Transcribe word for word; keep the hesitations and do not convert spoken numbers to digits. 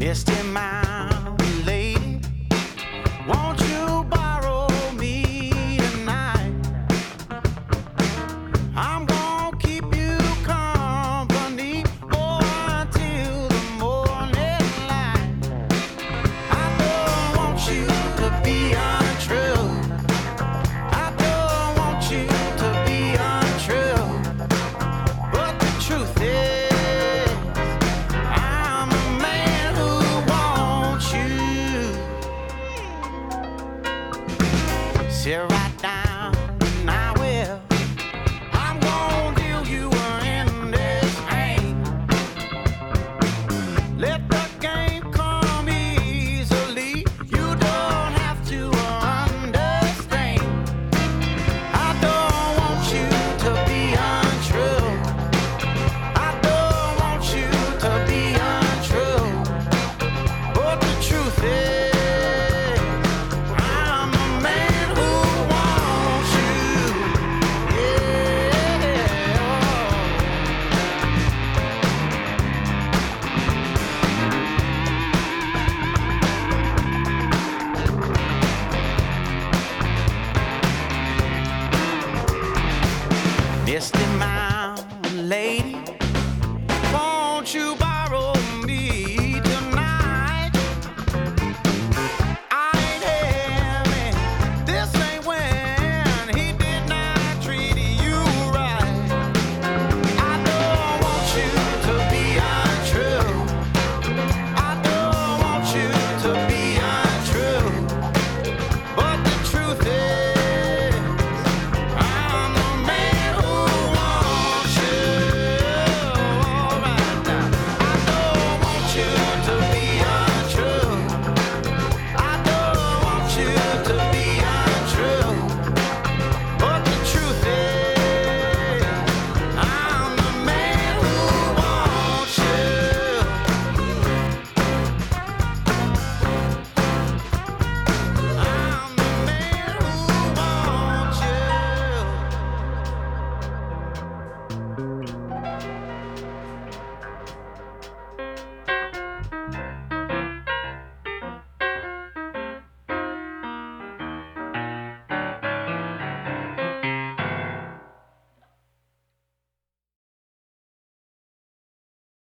Misty Mountain lady, won't you borrow me tonight? I'm gonna keep you company oh, until the morning light. I don't want you to be untrue. I don't want you to be untrue. But the truth is, I'm a man who wants you. Sit right down and I will. I'm gonna deal you in this hand. Let the game come easily. You don't have to understand. I don't want you to be untrue. I don't want you to be untrue. But the truth is, I'm a man who wants you. Yeah. Misty Mountain lady, won't you